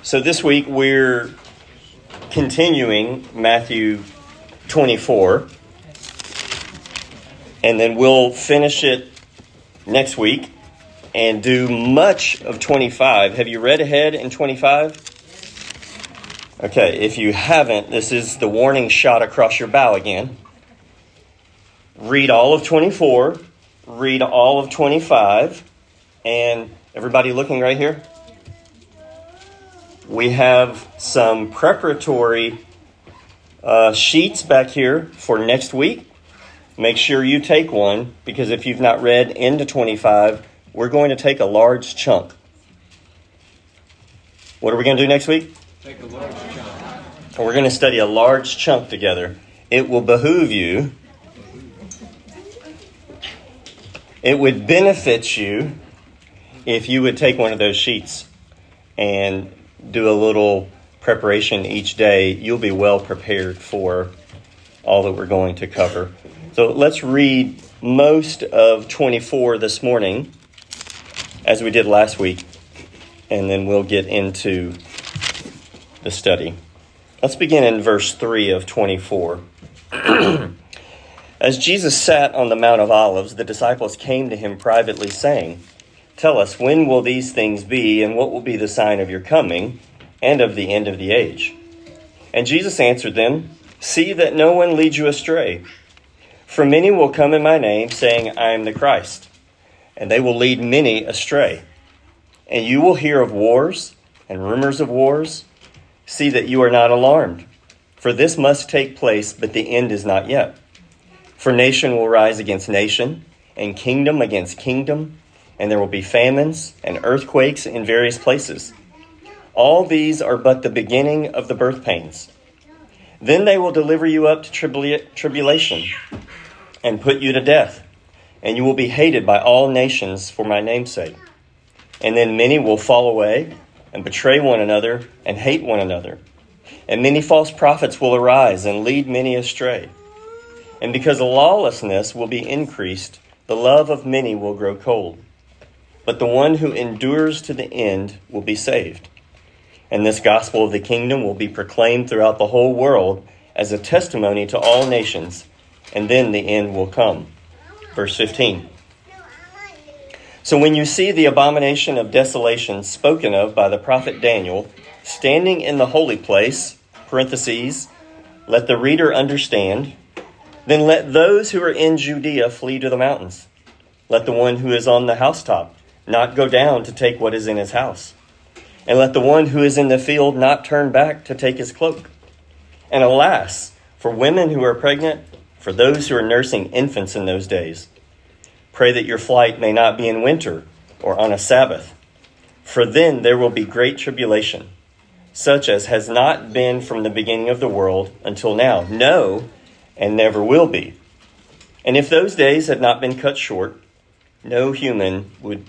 So this week we're continuing Matthew 24, and then we'll finish it next week and do much of 25. Have you read ahead in 25? Okay, if you haven't, this is the warning shot across your bow again. Read all of 24, read all of 25, and everybody looking right here? We have some preparatory sheets back here for next week. Make sure you take one, because if you've not read into 25, we're going to take a large chunk. What are we going to do next week? Take a large chunk. We're going to study a large chunk together. It will behoove you. It would benefit you if you would take one of those sheets and do a little preparation each day. You'll be well prepared for all that we're going to cover. So let's read most of 24 this morning, as we did last week, and then we'll get into the study. Let's begin in verse 3 of 24. As Jesus sat on the Mount of Olives, the disciples came to him privately, saying, "Tell us, when will these things be, and what will be the sign of your coming and of the end of the age?" And Jesus answered them, "See that no one leads you astray. For many will come in my name, saying, 'I am the Christ,' and they will lead many astray. And you will hear of wars and rumors of wars. See that you are not alarmed, for this must take place, but the end is not yet. For nation will rise against nation, and kingdom against kingdom, and there will be famines and earthquakes in various places. All these are but the beginning of the birth pains. Then they will deliver you up to tribulation and put you to death, and you will be hated by all nations for my name's sake. And then many will fall away and betray one another and hate one another. And many false prophets will arise and lead many astray. And because lawlessness will be increased, the love of many will grow cold. But the one who endures to the end will be saved. And this gospel of the kingdom will be proclaimed throughout the whole world as a testimony to all nations, and then the end will come." Verse 15. "So when you see the abomination of desolation spoken of by the prophet Daniel standing in the holy place, parentheses, let the reader understand, then let those who are in Judea flee to the mountains. Let the one who is on the housetop not go down to take what is in his house. And let the one who is in the field not turn back to take his cloak. And alas, for women who are pregnant, for those who are nursing infants in those days. Pray that your flight may not be in winter or on a Sabbath. For then there will be great tribulation, such as has not been from the beginning of the world until now. No, and never will be. And if those days had not been cut short, no human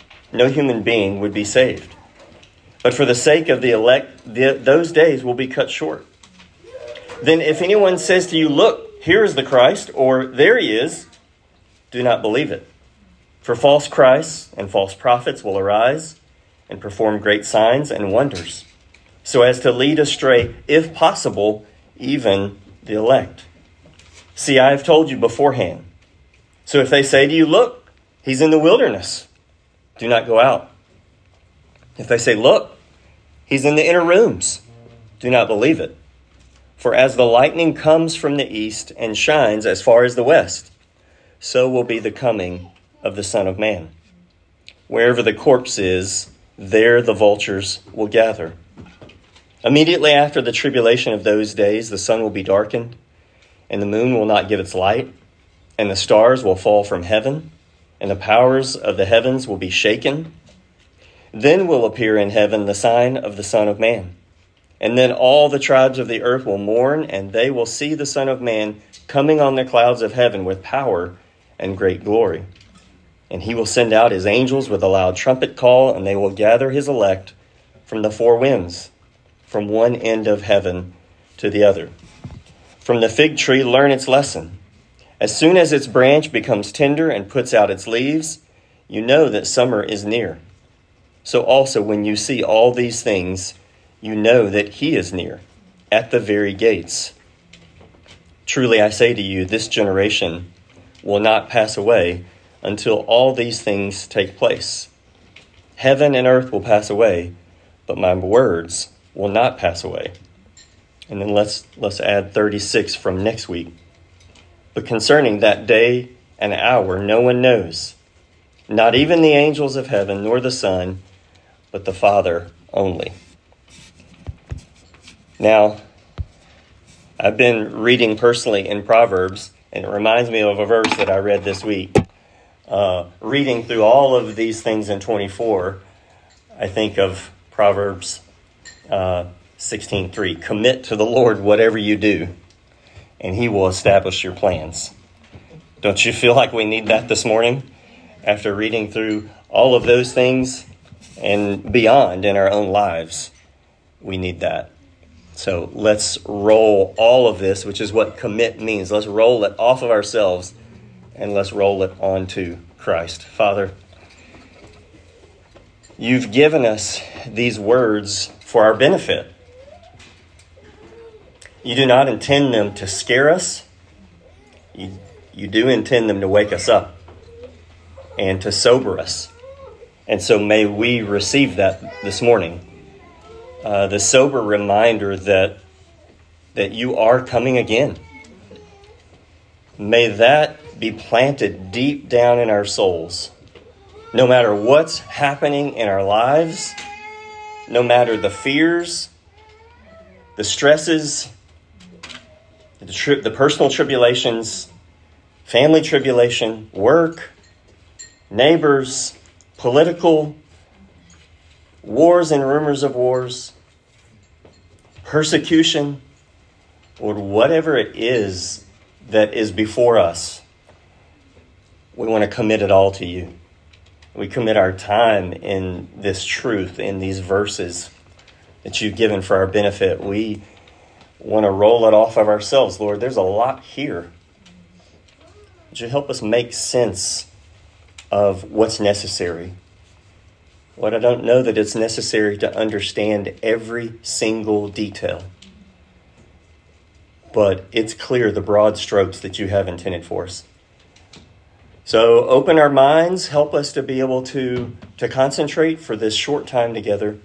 being would be saved. But for the sake of the elect, those days will be cut short. Then if anyone says to you, 'Look, here is the Christ,' or 'There he is,' do not believe it. For false Christs and false prophets will arise and perform great signs and wonders, so as to lead astray, if possible, even the elect. See, I have told you beforehand. So if they say to you, 'Look, he's in the wilderness,' do not go out. If they say, 'Look, he's in the inner rooms,' do not believe it. For as the lightning comes from the east and shines as far as the west, so will be the coming of the Son of Man. Wherever the corpse is, there the vultures will gather. Immediately after the tribulation of those days, the sun will be darkened, and the moon will not give its light, and the stars will fall from heaven, and the powers of the heavens will be shaken. Then will appear in heaven the sign of the Son of Man. And then all the tribes of the earth will mourn, and they will see the Son of Man coming on the clouds of heaven with power and great glory. And he will send out his angels with a loud trumpet call, and they will gather his elect from the four winds, from one end of heaven to the other. From the fig tree, learn its lesson. As soon as its branch becomes tender and puts out its leaves, you know that summer is near. So also when you see all these things, you know that he is near, at the very gates. Truly I say to you, this generation will not pass away until all these things take place. Heaven and earth will pass away, but my words will not pass away. And then let's add 36 from next week. But concerning that day and hour, no one knows, not even the angels of heaven, nor the Son, but the Father only. Now, I've been reading personally in Proverbs, and it reminds me of a verse that I read this week. Reading through all of these things in 24, I think of Proverbs 16:3. Commit to the Lord whatever you do, and he will establish your plans. Don't you feel like we need that this morning? After reading through all of those things and beyond in our own lives, we need that. So let's roll all of this, which is what commit means. Let's roll it off of ourselves and let's roll it onto Christ. Father, you've given us these words for our benefit. You do not intend them to scare us. You do intend them to wake us up and to sober us. And so may we receive that this morning. The sober reminder that you are coming again. May that be planted deep down in our souls. No matter what's happening in our lives, no matter the fears, the stresses, the personal tribulations, family tribulation, work, neighbors, political, wars and rumors of wars, persecution, or whatever it is that is before us, we want to commit it all to you. We commit our time in this truth, in these verses that you've given for our benefit. We want to roll it off of ourselves, Lord. There's a lot here. Would you help us make sense of what's necessary? What I don't know that it's necessary to understand every single detail. But it's clear the broad strokes that you have intended for us. So open our minds, help us to be able to concentrate for this short time together.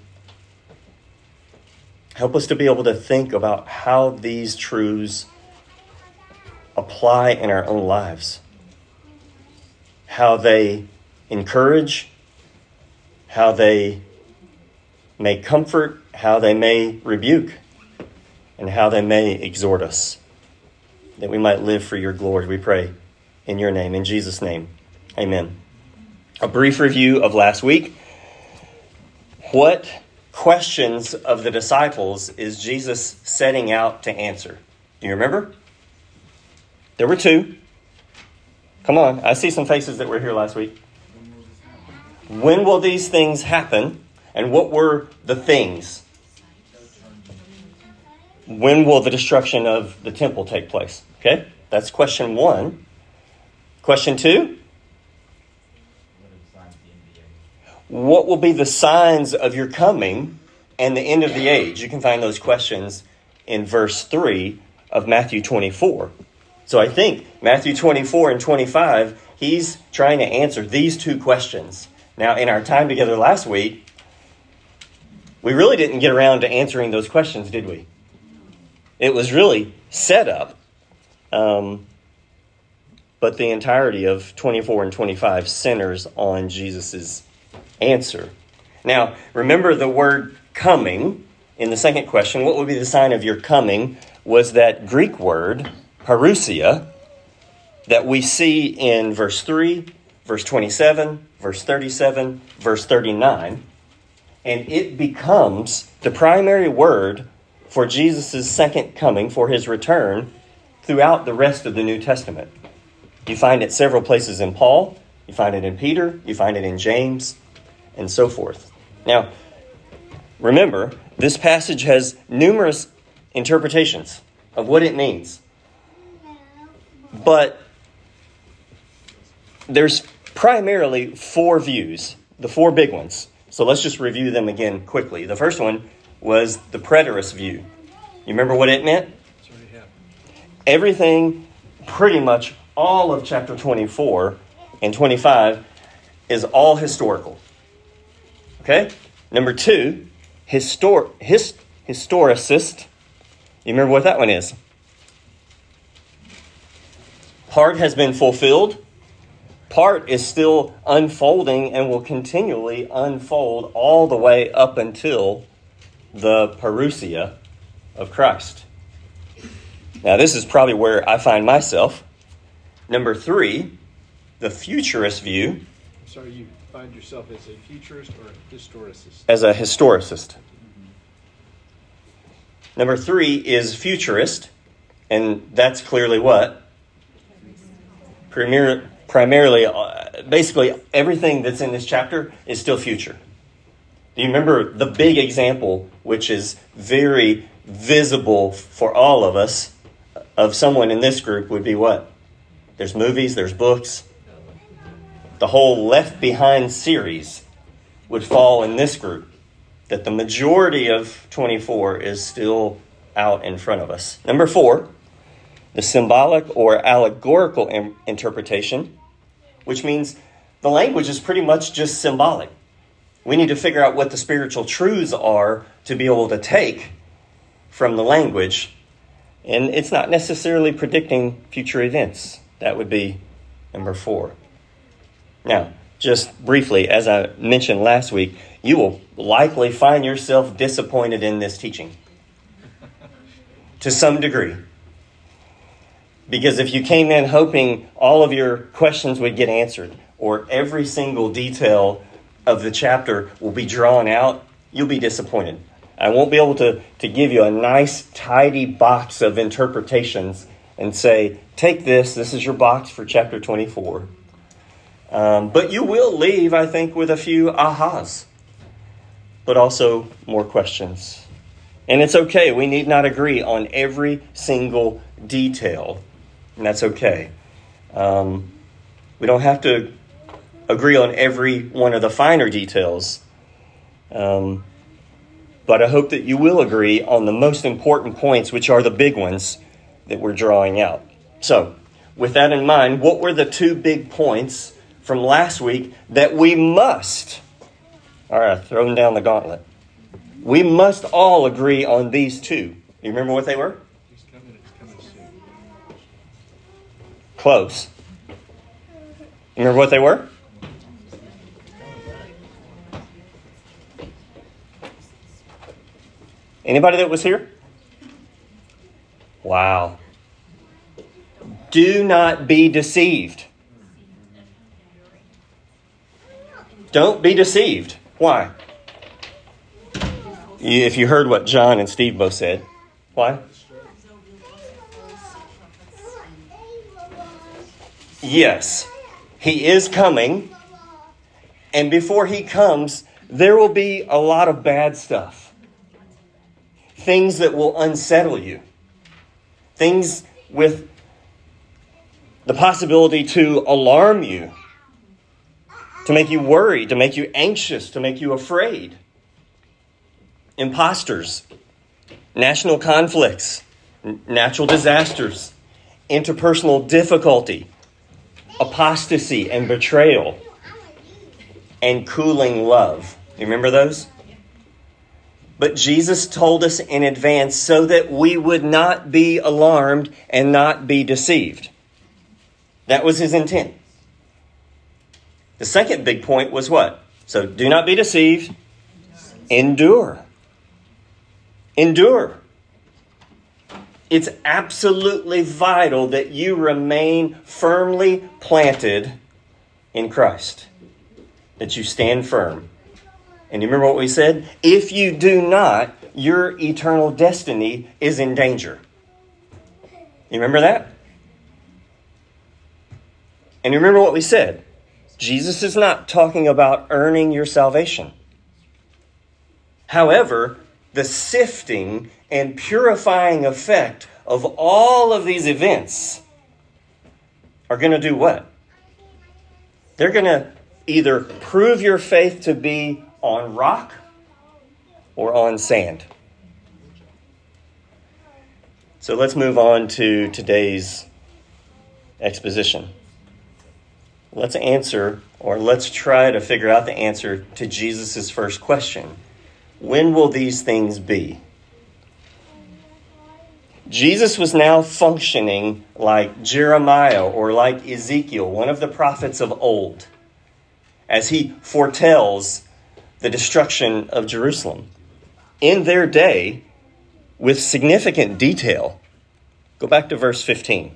Help us to be able to think about how these truths apply in our own lives. How they encourage, how they may comfort, how they may rebuke, and how they may exhort us, that we might live for your glory, we pray in your name, in Jesus' name, amen. A brief review of last week. What questions of the disciples is Jesus setting out to answer? Do you remember? There were two. Come on, I see some faces that were here last week. When will these things happen? And what were the things? When will the destruction of the temple take place? Okay, that's question one. Question two. What will be the signs of your coming and the end of the age? You can find those questions in verse 3 of Matthew 24. So I think Matthew 24 and 25, he's trying to answer these two questions. Now, in our time together last week, we really didn't get around to answering those questions, did we? It was really set up. But the entirety of 24 and 25 centers on Jesus' answer. Now, remember the word coming in the second question. What would be the sign of your coming was that Greek word, parousia, that we see in verse 3, verse 27, verse 37, verse 39. And it becomes the primary word for Jesus' second coming, for his return, throughout the rest of the New Testament. You find it several places in Paul, you find it in Peter, you find it in James, and so forth. Now, remember, this passage has numerous interpretations of what it means. But there's primarily four views, the four big ones. So let's just review them again quickly. The first one, was the preterist view. You remember what it meant? It's already happened. Everything, pretty much all of chapter 24 and 25 is all historical. Okay? Number 2, historicist. You remember what that one is? Part has been fulfilled. Part is still unfolding and will continually unfold all the way up until the parousia of Christ. Now, this is probably where I find myself. Number 3, the futurist view. So you find yourself as a futurist or a historicist? As a historicist. Number 3 is futurist, and that's clearly what? Primarily, basically everything that's in this chapter is still future. Do you remember the big example, which is very visible for all of us, of someone in this group would be what? There's movies, there's books. The whole Left Behind series would fall in this group. That the majority of 24 is still out in front of us. Number 4, the symbolic or allegorical interpretation, which means the language is pretty much just symbolic. We need to figure out what the spiritual truths are to be able to take from the language. And it's not necessarily predicting future events. That would be number 4. Now, just briefly, as I mentioned last week, you will likely find yourself disappointed in this teaching to some degree. Because if you came in hoping all of your questions would get answered or every single detail of the chapter will be drawn out, you'll be disappointed. I won't be able to give you a nice, tidy box of interpretations and say, take this is your box for chapter 24. But you will leave, I think, with a few ahas, but also more questions. And it's okay. We need not agree on every single detail, and that's okay. We don't have to agree on every one of the finer details, but I hope that you will agree on the most important points, which are the big ones that we're drawing out. So, with that in mind, what were the 2 big points from last week that we must, all right, throwing down the gauntlet. We must all agree on these 2. You remember what they were? He's coming soon. Close. You remember what they were? Anybody that was here? Wow. Do not be deceived. Don't be deceived. Why? If you heard what John and Steve both said. Why? Yes, he is coming. And before he comes, there will be a lot of bad stuff. Things that will unsettle you. Things with the possibility to alarm you. To make you worried, to make you anxious, to make you afraid. Imposters, national conflicts, natural disasters, interpersonal difficulty, apostasy and betrayal, and cooling love. You remember those? But Jesus told us in advance so that we would not be alarmed and not be deceived. That was his intent. The second big point was what? So do not be deceived. Endure. Endure. It's absolutely vital that you remain firmly planted in Christ. That you stand firm. And you remember what we said? If you do not, your eternal destiny is in danger. You remember that? And you remember what we said? Jesus is not talking about earning your salvation. However, the sifting and purifying effect of all of these events are going to do what? They're going to either prove your faith to be on rock or on sand? So let's move on to today's exposition. Let's try to figure out the answer to Jesus' first question. When will these things be? Jesus was now functioning like Jeremiah or like Ezekiel, one of the prophets of old, as he foretells the destruction of Jerusalem in their day with significant detail. Go back to verse 15.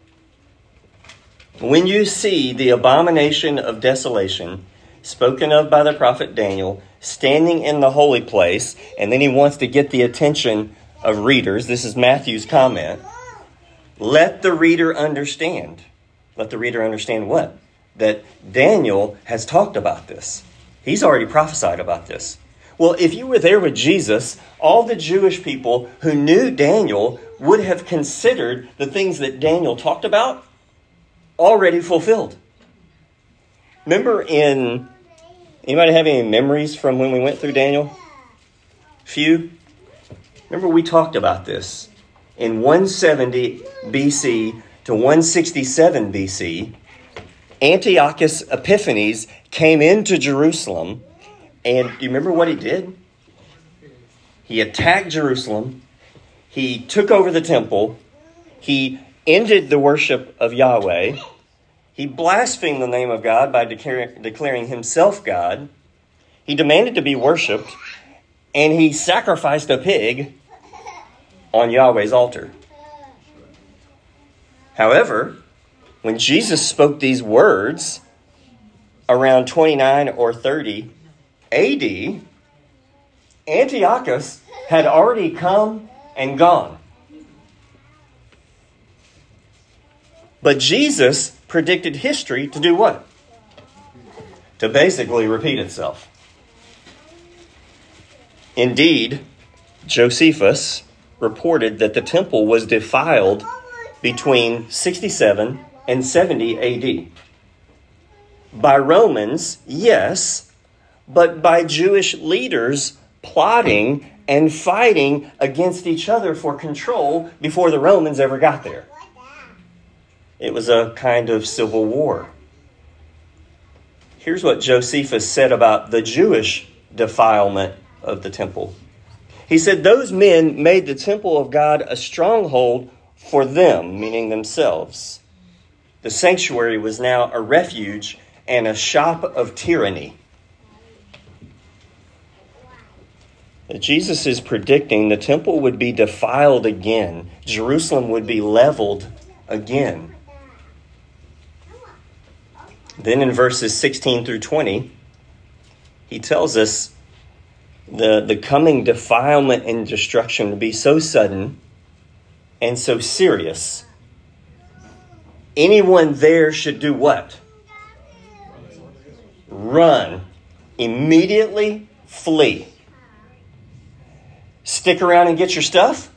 When you see the abomination of desolation spoken of by the prophet Daniel standing in the holy place, and then he wants to get the attention of readers. This is Matthew's comment. Let the reader understand. Let the reader understand what? That Daniel has talked about this. He's already prophesied about this. Well, if you were there with Jesus, all the Jewish people who knew Daniel would have considered the things that Daniel talked about already fulfilled. Remember anybody have any memories from when we went through Daniel? Few? Remember we talked about this. In 170 BC to 167 BC, Antiochus Epiphanes came into Jerusalem, and do you remember what he did? He attacked Jerusalem. He took over the temple. He ended the worship of Yahweh. He blasphemed the name of God by declaring himself God. He demanded to be worshipped, and he sacrificed a pig on Yahweh's altar. However, when Jesus spoke these words around 29 or 30 AD, Antiochus had already come and gone. But Jesus predicted history to do what? To basically repeat itself. Indeed, Josephus reported that the temple was defiled between 67 and 70 AD. By Romans, yes, but by Jewish leaders plotting and fighting against each other for control before the Romans ever got there. It was a kind of civil war. Here's what Josephus said about the Jewish defilement of the temple. He said, those men made the temple of God a stronghold for them, meaning themselves. The sanctuary was now a refuge and a shop of tyranny. Jesus is predicting the temple would be defiled again. Jerusalem would be leveled again. Then in verses 16 through 20, he tells us the coming defilement and destruction would be so sudden and so serious. Anyone there should do what? Run. Immediately flee. Stick around and get your stuff?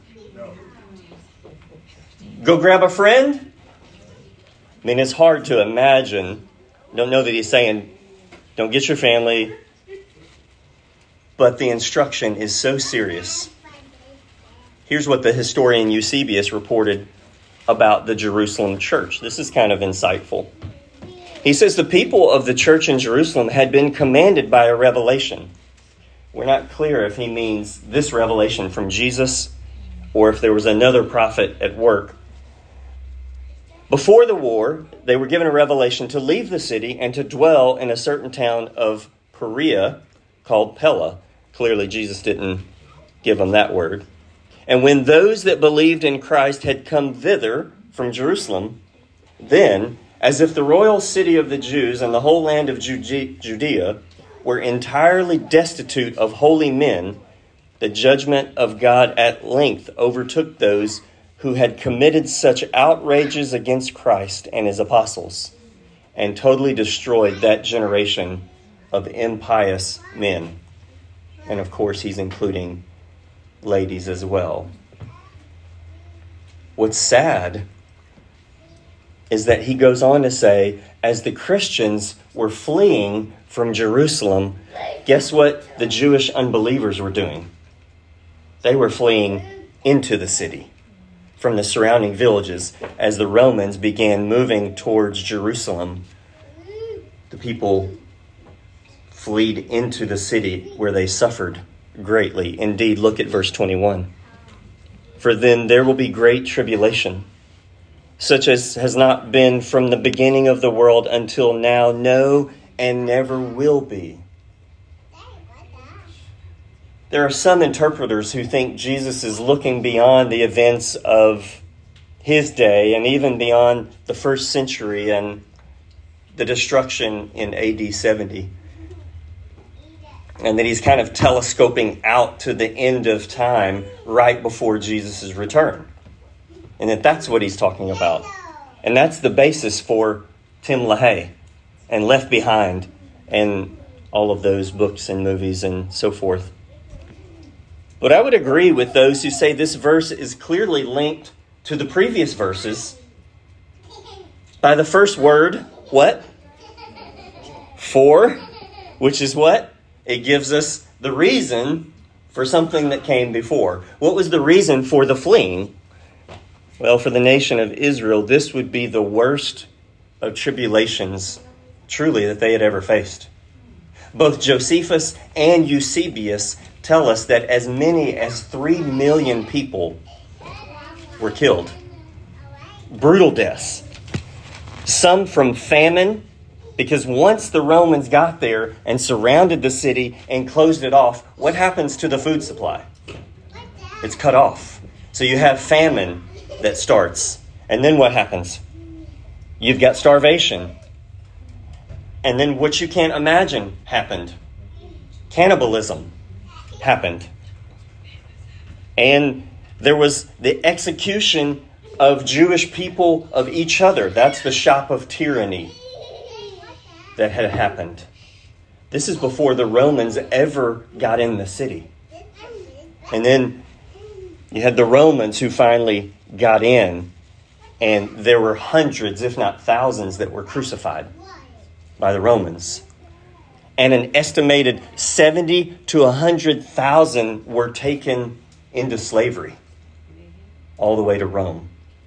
Go grab a friend? I mean, it's hard to imagine. Don't know that he's saying, don't get your family. But the instruction is so serious. Here's what the historian Eusebius reported about the Jerusalem church. This is kind of insightful. He says the people of the church in Jerusalem had been commanded by a revelation. We're not clear if he means this revelation from Jesus or if there was another prophet at work. Before the war, they were given a revelation to leave the city and to dwell in a certain town of Perea called Pella. Clearly, Jesus didn't give them that word. And when those that believed in Christ had come thither from Jerusalem, then, as if the royal city of the Jews and the whole land of Judea were entirely destitute of holy men, the judgment of God at length overtook those who had committed such outrages against Christ and his apostles, and totally destroyed that generation of impious men. And of course, he's including ladies as well. What's sad is that he goes on to say, as the Christians were fleeing from Jerusalem, guess what the Jewish unbelievers were doing? They were fleeing into the city from the surrounding villages as the Romans began moving towards Jerusalem. The people fled into the city where they suffered greatly. Indeed, look at verse 21. For then there will be great tribulation, such as has not been from the beginning of the world until now, no, and never will be. There are some interpreters who think Jesus is looking beyond the events of his day and even beyond the first century and the destruction in AD 70. And that he's kind of telescoping out to the end of time right before Jesus' return. And that's what he's talking about. And that's the basis for Tim LaHaye and Left Behind and all of those books and movies and so forth. But I would agree with those who say this verse is clearly linked to the previous verses by the first word, what? For, which is what? It gives us the reason for something that came before. What was the reason for the fleeing? Well, for the nation of Israel, this would be the worst of tribulations, truly, that they had ever faced. Both Josephus and Eusebius tell us that as many as 3 million people were killed. Brutal deaths. Some from famine, because once the Romans got there and surrounded the city and closed it off, what happens to the food supply? It's cut off. So you have famine that starts. And then what happens? You've got starvation. And then what you can't imagine happened. Cannibalism happened. And there was the execution of Jewish people of each other. That's the shop of tyranny that had happened. This is before the Romans ever got in the city. And then you had the Romans who finally got in, and there were hundreds, if not thousands, that were crucified by the Romans. And an estimated 70 to 100,000 were taken into slavery all the way to Rome.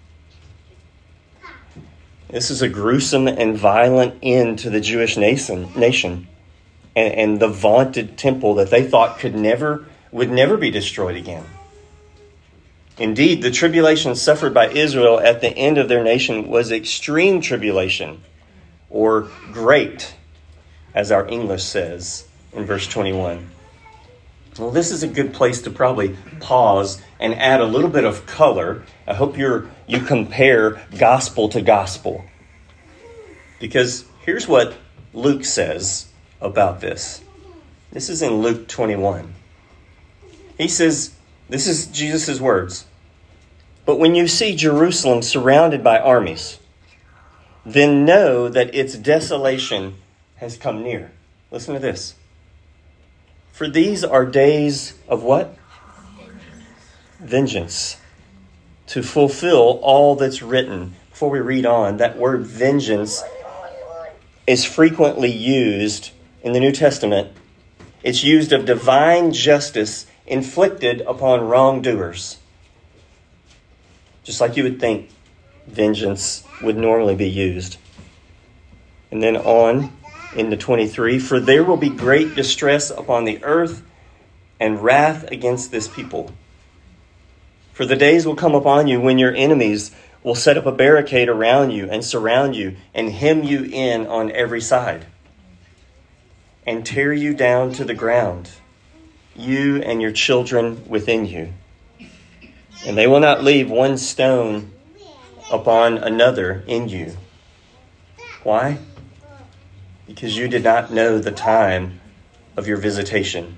This is a gruesome and violent end to the Jewish nation and the vaunted temple that they thought would never be destroyed again. Indeed, the tribulation suffered by Israel at the end of their nation was extreme tribulation, or great, as our English says in verse 21. Well, this is a good place to probably pause and add a little bit of color. I hope you compare gospel to gospel. Because here's what Luke says about this. This is in Luke 21. He says, this is Jesus' words. But when you see Jerusalem surrounded by armies, then know that its desolation has come near. Listen to this. For these are days of what? Vengeance. To fulfill all that's written. Before we read on, that word vengeance is frequently used in the New Testament. It's used of divine justice inflicted upon wrongdoers. Just like you would think vengeance would normally be used. And then on into 23, for there will be great distress upon the earth and wrath against this people. For the days will come upon you when your enemies will set up a barricade around you and surround you and hem you in on every side and tear you down to the ground, you and your children within you. And they will not leave one stone upon another in you. Why? Because you did not know the time of your visitation.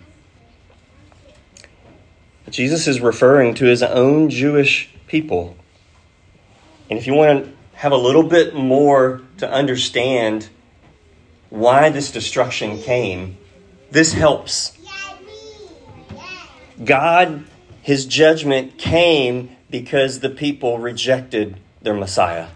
Jesus is referring to his own Jewish people. And if you want to have a little bit more to understand why this destruction came, this helps. God, his judgment came because the people rejected their Messiah.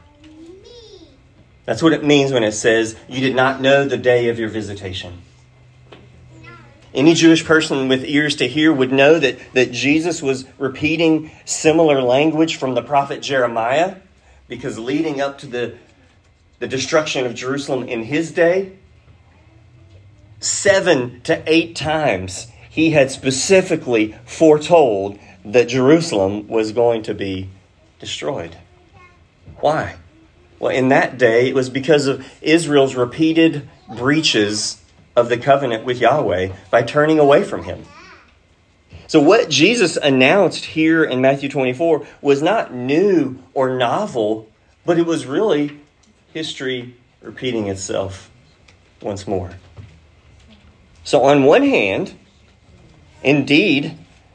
That's what it means when it says, you did not know the day of your visitation. Any Jewish person with ears to hear would know that Jesus was repeating similar language from the prophet Jeremiah, because leading up to the destruction of Jerusalem in his day, 7 to 8 times he had specifically foretold that Jerusalem was going to be destroyed. Why? Well, in that day, it was because of Israel's repeated breaches of the covenant with Yahweh by turning away from him. So what Jesus announced here in Matthew 24 was not new or novel, but it was really history repeating itself once more. So on one hand, indeed,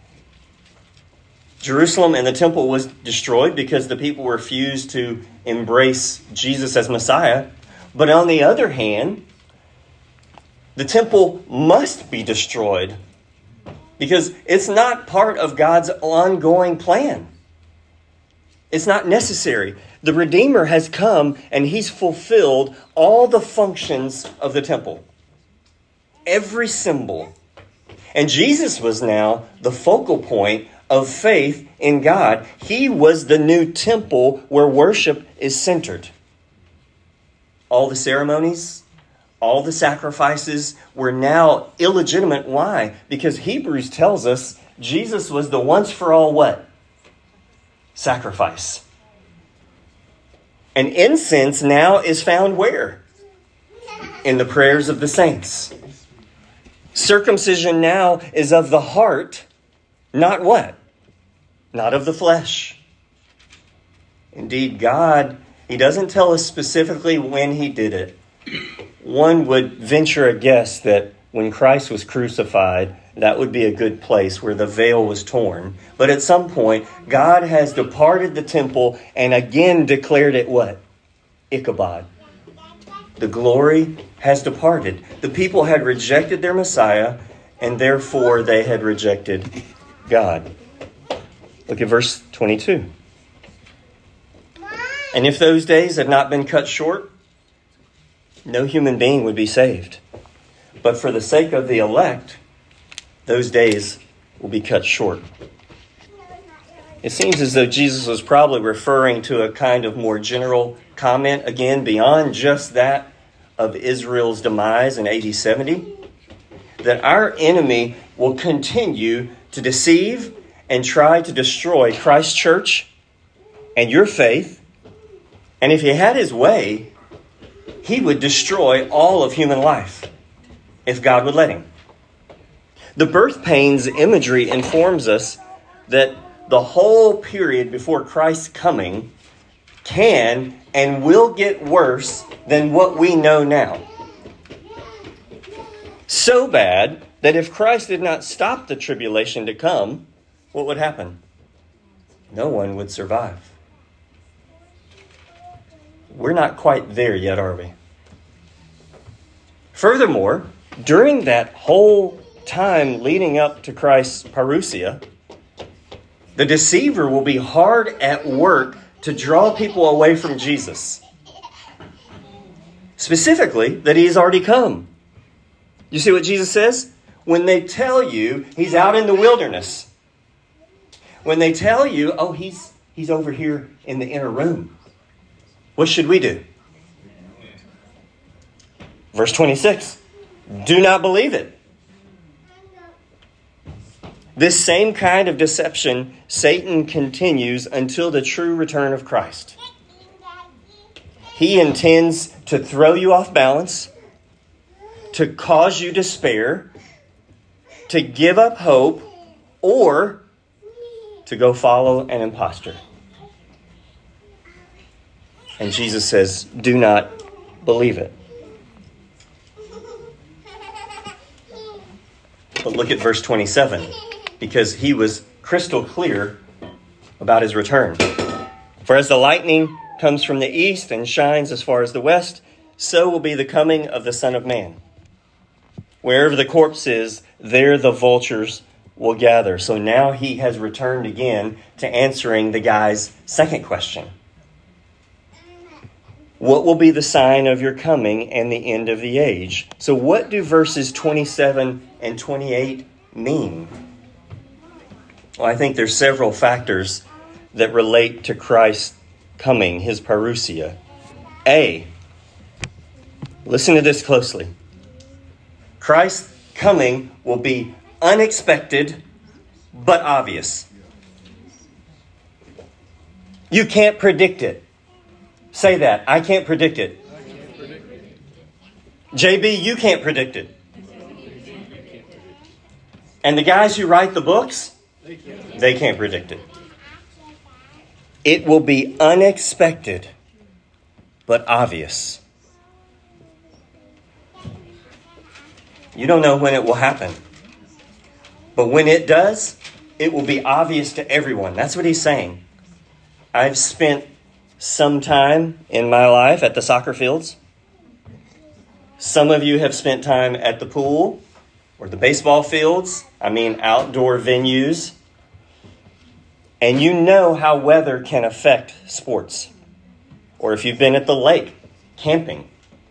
Jerusalem and the temple was destroyed because the people refused to embrace Jesus as Messiah. But on the other hand, the temple must be destroyed because it's not part of God's ongoing plan. It's not necessary. The Redeemer has come and he's fulfilled all the functions of the temple. Every symbol. And Jesus was now the focal point of faith in God. He was the new temple where worship is centered. All the ceremonies, all the sacrifices were now illegitimate. Why? Because Hebrews tells us Jesus was the once for all what? Sacrifice. And incense now is found where? In the prayers of the saints. Circumcision now is of the heart, not what? Not of the flesh. Indeed, God, he doesn't tell us specifically when he did it. One would venture a guess that when Christ was crucified, that would be a good place where the veil was torn. But at some point, God has departed the temple and again declared it what? Ichabod. The glory has departed. The people had rejected their Messiah, and therefore they had rejected God. Look at verse 22. And if those days had not been cut short, no human being would be saved. But for the sake of the elect, those days will be cut short. It seems as though Jesus was probably referring to a kind of more general comment, again, beyond just that of Israel's demise in AD 70, that our enemy will continue to deceive and try to destroy Christ's church and your faith. And if he had his way, he would destroy all of human life if God would let him. The birth pains imagery informs us that the whole period before Christ's coming can and will get worse than what we know now. So bad that if Christ did not stop the tribulation to come, what would happen? No one would survive. We're not quite there yet, are we? Furthermore, during that whole time leading up to Christ's parousia, the deceiver will be hard at work to draw people away from Jesus. Specifically, that he's already come. You see what Jesus says? When they tell you he's out in the wilderness, when they tell you, oh, he's over here in the inner room, what should we do? Verse 26, do not believe it. This same kind of deception Satan continues until the true return of Christ. He intends to throw you off balance, to cause you despair, to give up hope, or to go follow an impostor. And Jesus says, do not believe it. But look at verse 27, because he was crystal clear about his return. For as the lightning comes from the east and shines as far as the west, so will be the coming of the Son of Man. Wherever the corpse is, there the vultures will gather. So now he has returned again to answering the guy's second question. What will be the sign of your coming and the end of the age? So what do verses 27 and 28 mean? Well, I think there's several factors that relate to Christ's coming, his parousia. A, listen to this closely. Christ's coming will be unexpected but obvious. You can't predict it. Say that. I can't predict it. JB, you can't predict it. And the guys who write the books, they can't predict it. It will be unexpected, but obvious. You don't know when it will happen. But when it does, it will be obvious to everyone. That's what he's saying. I've spent some time in my life at the soccer fields. Some of you have spent time at the pool or the baseball fields. Outdoor venues. And you know how weather can affect sports. Or if you've been at the lake, camping.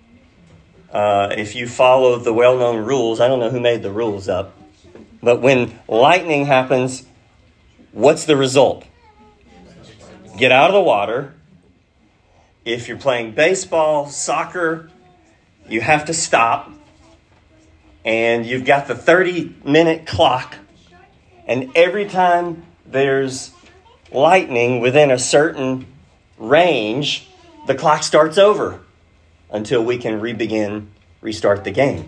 If you follow the well-known rules, I don't know who made the rules up, but when lightning happens, what's the result? Get out of the water. If you're playing baseball, soccer, you have to stop. And you've got the 30-minute clock. And every time there's lightning within a certain range, the clock starts over until we can restart the game.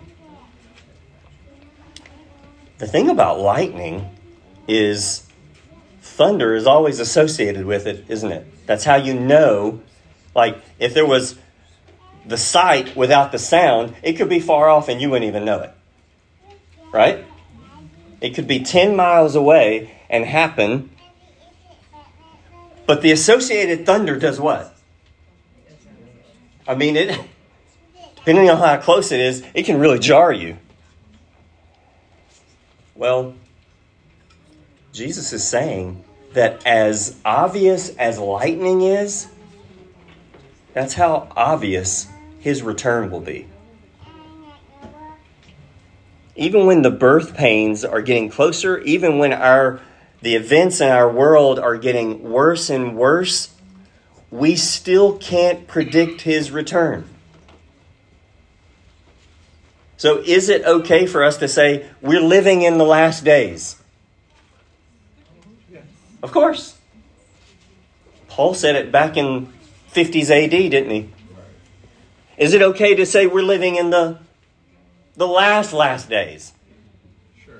The thing about lightning is thunder is always associated with it, isn't it? That's how you know. Like, if there was the sight without the sound, it could be far off and you wouldn't even know it. Right? It could be 10 miles away and happen. But the associated thunder does what? Depending on how close it is, it can really jar you. Well, Jesus is saying that as obvious as lightning is, that's how obvious his return will be. Even when the birth pains are getting closer, even when the events in our world are getting worse and worse, we still can't predict his return. So is it okay for us to say we're living in the last days? Of course. Paul said it back in 50s AD, didn't he? Is it okay to say we're living in the last days? Sure.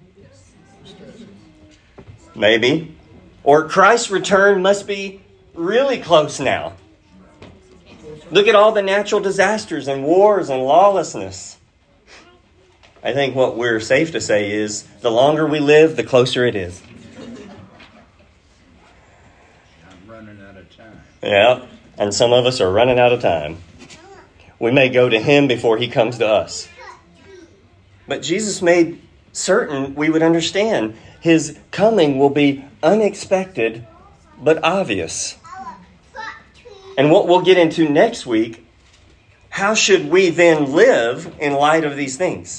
Maybe. Or Christ's return must be really close now. Look at all the natural disasters and wars and lawlessness. I think what we're safe to say is the longer we live, the closer it is. I'm running out of time. Yeah, and some of us are running out of time. We may go to him before he comes to us. But Jesus made certain we would understand his coming will be unexpected but obvious. And what we'll get into next week, how should we then live in light of these things?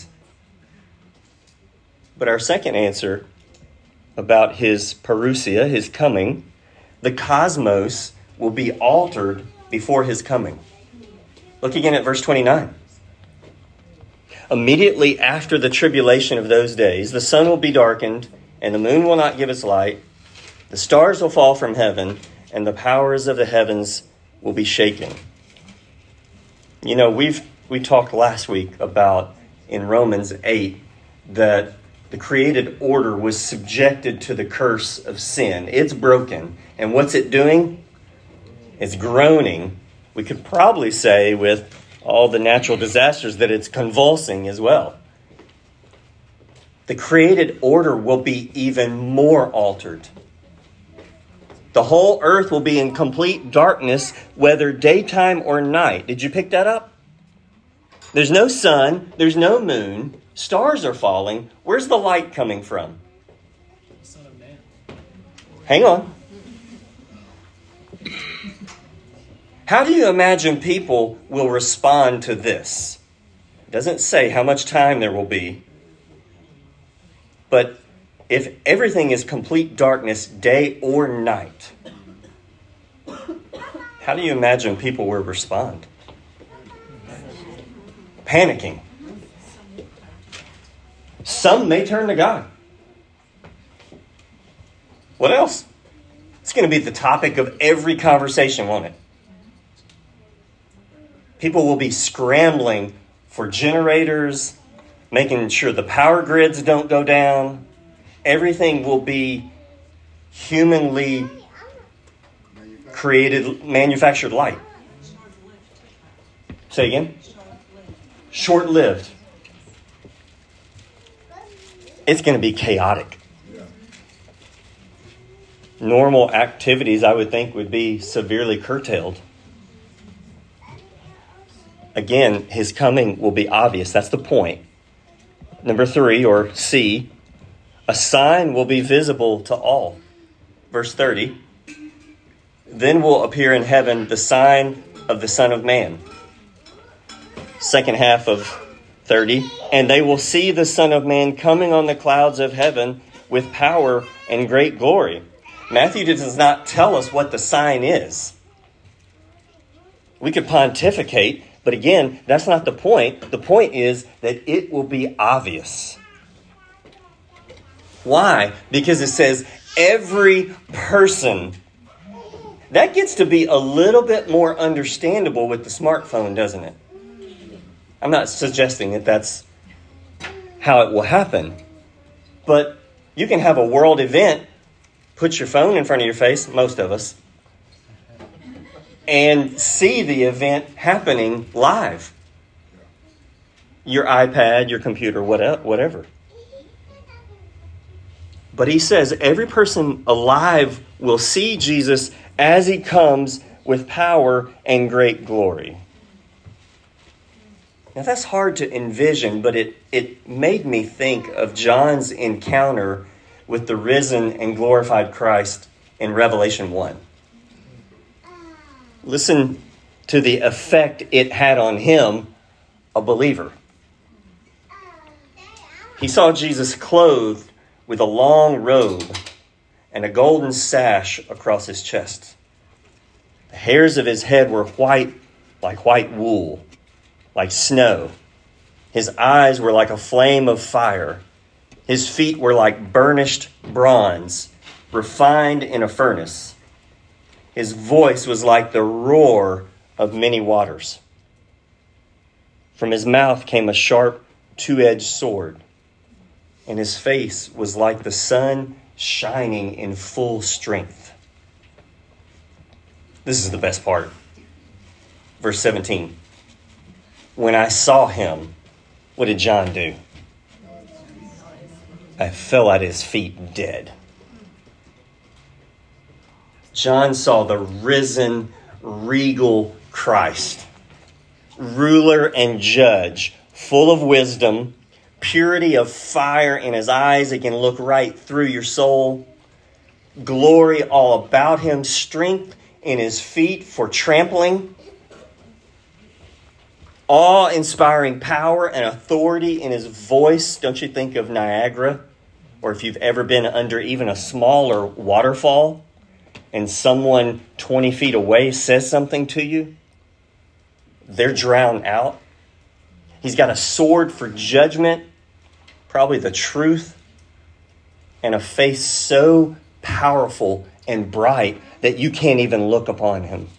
But our second answer about his parousia, his coming, the cosmos will be altered before his coming. Look again at verse 29. Immediately after the tribulation of those days, the sun will be darkened, and the moon will not give its light. The stars will fall from heaven, and the powers of the heavens will be shaken. You know, we talked last week about in Romans 8 that the created order was subjected to the curse of sin. It's broken. And what's it doing? It's groaning. We could probably say with all the natural disasters that it's convulsing as well. The created order will be even more altered. The whole earth will be in complete darkness, whether daytime or night. Did you pick that up? There's no sun. There's no moon. Stars are falling. Where's the light coming from? Son of Man. Hang on. How do you imagine people will respond to this? It doesn't say how much time there will be. But if everything is complete darkness, day or night, how do you imagine people will respond? Panicking. Some may turn to God. What else? It's going to be the topic of every conversation, won't it? People will be scrambling for generators, making sure the power grids don't go down. Everything will be humanly created, manufactured light. Say again? Short-lived. It's going to be chaotic. Normal activities, I would think, would be severely curtailed. Again, his coming will be obvious. That's the point. Number 3, or C, a sign will be visible to all. Verse 30, then will appear in heaven the sign of the Son of Man. Second half of 30, and they will see the Son of Man coming on the clouds of heaven with power and great glory. Matthew does not tell us what the sign is. We could pontificate, but again, that's not the point. The point is that it will be obvious. Why? Because it says every person. That gets to be a little bit more understandable with the smartphone, doesn't it? I'm not suggesting that that's how it will happen. But you can have a world event, put your phone in front of your face, most of us, and see the event happening live. Your iPad, your computer, whatever. But he says every person alive will see Jesus as he comes with power and great glory. Now that's hard to envision, but it made me think of John's encounter with the risen and glorified Christ in Revelation 1. Listen to the effect it had on him, a believer. He saw Jesus clothed with a long robe and a golden sash across his chest. The hairs of his head were white, like white wool, like snow. His eyes were like a flame of fire. His feet were like burnished bronze, refined in a furnace. His voice was like the roar of many waters. From his mouth came a sharp, two-edged sword, and his face was like the sun shining in full strength. This is the best part. Verse 17. When I saw him, what did John do? I fell at his feet dead. John saw the risen, regal Christ, ruler and judge, full of wisdom, purity of fire in his eyes. It can look right through your soul. Glory all about him, strength in his feet for trampling. Awe-inspiring power and authority in his voice. Don't you think of Niagara? Or if you've ever been under even a smaller waterfall and someone 20 feet away says something to you, they're drowned out. He's got a sword for judgment, probably the truth, and a face so powerful and bright that you can't even look upon him.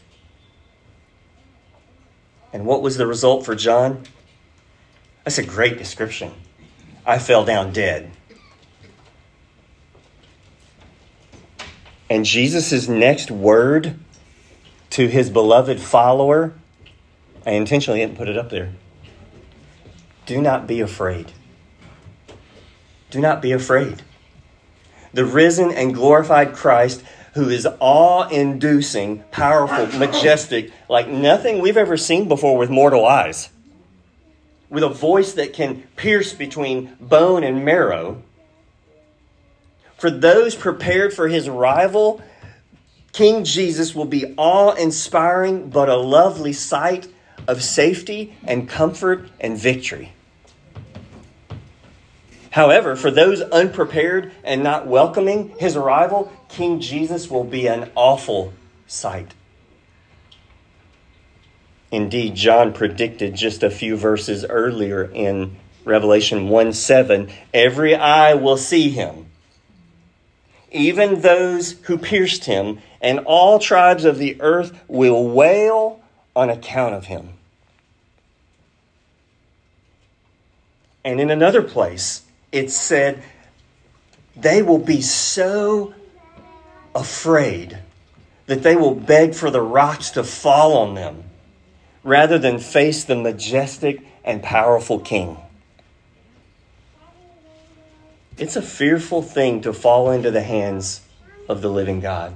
And what was the result for John? That's a great description. I fell down dead. And Jesus' next word to his beloved follower, I intentionally didn't put it up there. Do not be afraid. Do not be afraid. The risen and glorified Christ, who is awe-inducing, powerful, majestic, like nothing we've ever seen before with mortal eyes, with a voice that can pierce between bone and marrow. For those prepared for his arrival, King Jesus will be awe-inspiring, but a lovely sight of safety and comfort and victory. However, for those unprepared and not welcoming his arrival, King Jesus will be an awful sight. Indeed, John predicted just a few verses earlier in Revelation 1:7, every eye will see him, even those who pierced him, and all tribes of the earth will wail on account of him. And in another place, it said, they will be so afraid that they will beg for the rocks to fall on them rather than face the majestic and powerful King. It's a fearful thing to fall into the hands of the living God.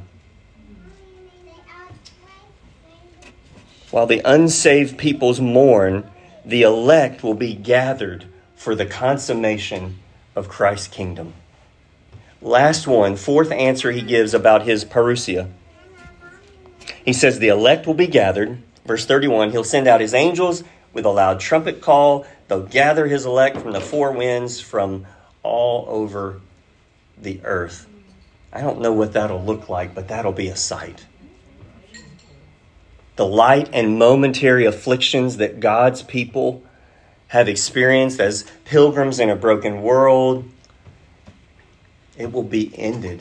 While the unsaved peoples mourn, the elect will be gathered for the consummation of Christ's kingdom. Last one, fourth answer he gives about his parousia. He says the elect will be gathered. Verse 31, he'll send out his angels with a loud trumpet call. They'll gather his elect from the four winds, from all over the earth. I don't know what that'll look like, but that'll be a sight. The light and momentary afflictions that God's people have experienced as pilgrims in a broken world, it will be ended.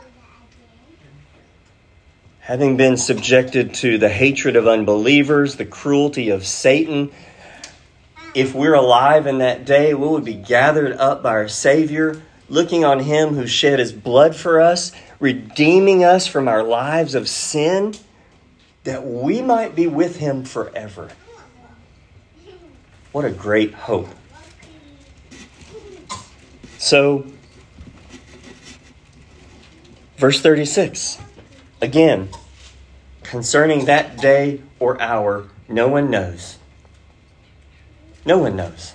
Having been subjected to the hatred of unbelievers, the cruelty of Satan, if we're alive in that day, we will be gathered up by our Savior, looking on him who shed his blood for us, redeeming us from our lives of sin, that we might be with him forever. What a great hope. So, verse 36, again, concerning that day or hour, no one knows. No one knows.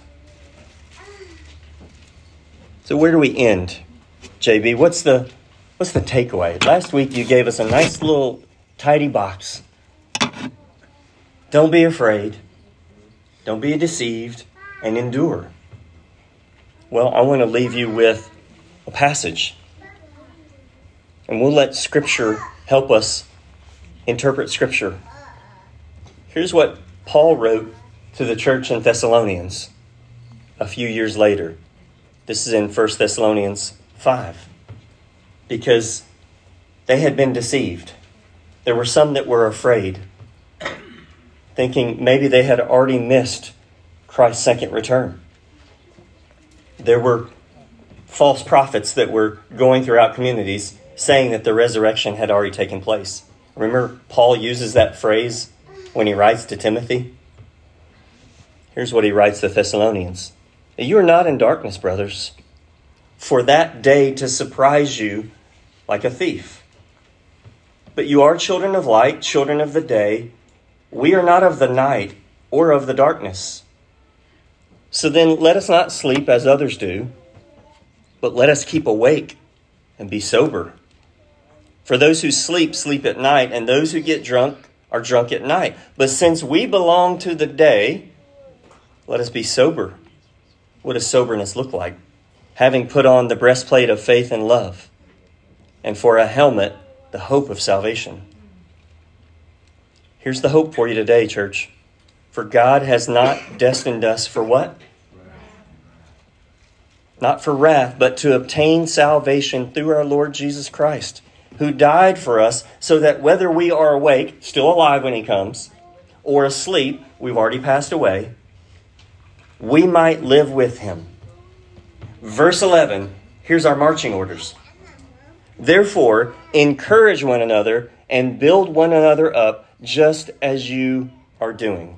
So where do we end, JB? What's the takeaway? Last week you gave us a nice little tidy box. Don't be afraid. Don't be deceived, and endure. Well, I want to leave you with a passage. And we'll let Scripture help us interpret Scripture. Here's what Paul wrote to the church in Thessalonians a few years later. This is in 1 Thessalonians 5. Because they had been deceived. There were some that were afraid, thinking maybe they had already missed Christ's second return. There were false prophets that were going throughout communities saying that the resurrection had already taken place. Remember, Paul uses that phrase when he writes to Timothy. Here's what he writes to Thessalonians. You are not in darkness, brothers, for that day to surprise you like a thief. But you are children of light, children of the day. We are not of the night or of the darkness. So then let us not sleep as others do, but let us keep awake and be sober. For those who sleep, sleep at night, and those who get drunk are drunk at night. But since we belong to the day, let us be sober. What does soberness look like? Having put on the breastplate of faith and love, and for a helmet, the hope of salvation. Here's the hope for you today, church. For God has not destined us for what? Not for wrath, but to obtain salvation through our Lord Jesus Christ, who died for us so that whether we are awake, still alive when he comes, or asleep, we've already passed away, we might live with him. Verse 11, here's our marching orders. Therefore, encourage one another and build one another up just as you are doing.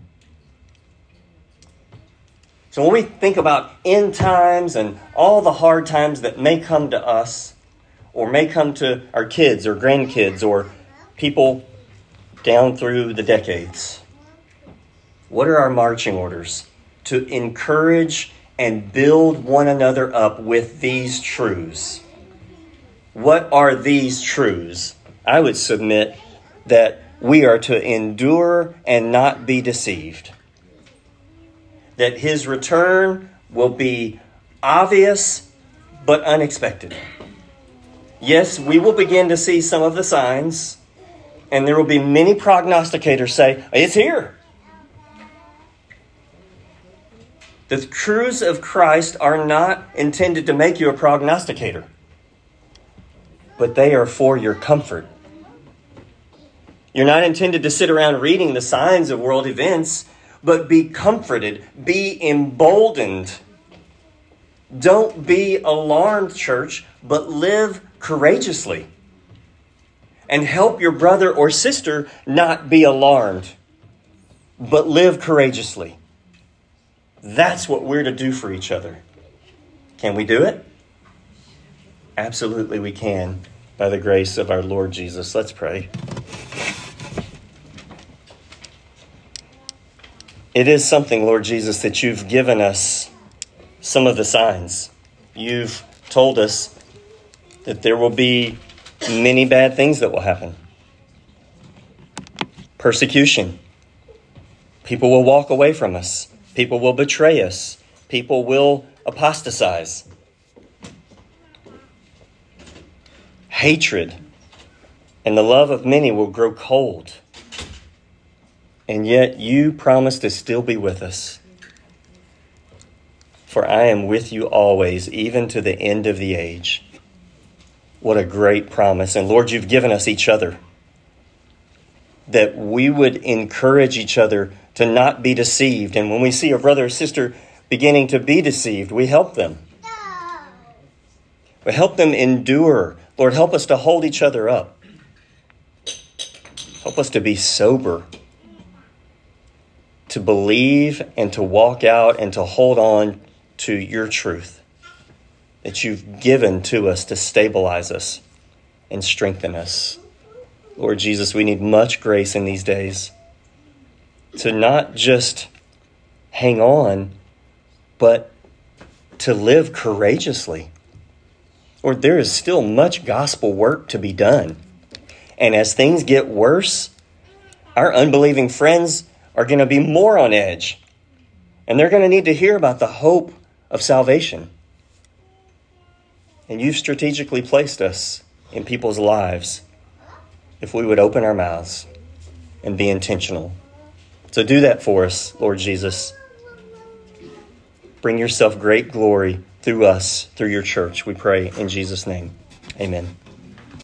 So when we think about end times and all the hard times that may come to us, or may come to our kids or grandkids or people down through the decades, what are our marching orders? To encourage and build one another up with these truths. What are these truths? I would submit that we are to endure and not be deceived. That his return will be obvious but unexpected. Yes, we will begin to see some of the signs, and there will be many prognosticators say, it's here. The truths of Christ are not intended to make you a prognosticator, but they are for your comfort. You're not intended to sit around reading the signs of world events, but be comforted, be emboldened. Don't be alarmed, church, but live courageously. And help your brother or sister not be alarmed, but live courageously. That's what we're to do for each other. Can we do it? Absolutely we can, by the grace of our Lord Jesus. Let's pray. It is something, Lord Jesus, that you've given us some of the signs. You've told us that there will be many bad things that will happen. Persecution. People will walk away from us. People will betray us. People will apostatize. Hatred and the love of many will grow cold. And yet you promise to still be with us. For I am with you always, even to the end of the age. What a great promise. And Lord, you've given us each other, that we would encourage each other to not be deceived. And when we see a brother or sister beginning to be deceived, we help them. We help them endure. Lord, help us to hold each other up. Help us to be sober, to believe and to walk out and to hold on to your truth that you've given to us to stabilize us and strengthen us. Lord Jesus, we need much grace in these days to not just hang on, but to live courageously. Lord, there is still much gospel work to be done. And as things get worse, our unbelieving friends are going to be more on edge. And they're going to need to hear about the hope of salvation. And you've strategically placed us in people's lives if we would open our mouths and be intentional. So do that for us, Lord Jesus. Bring yourself great glory through us, through your church, we pray in Jesus' name. Amen.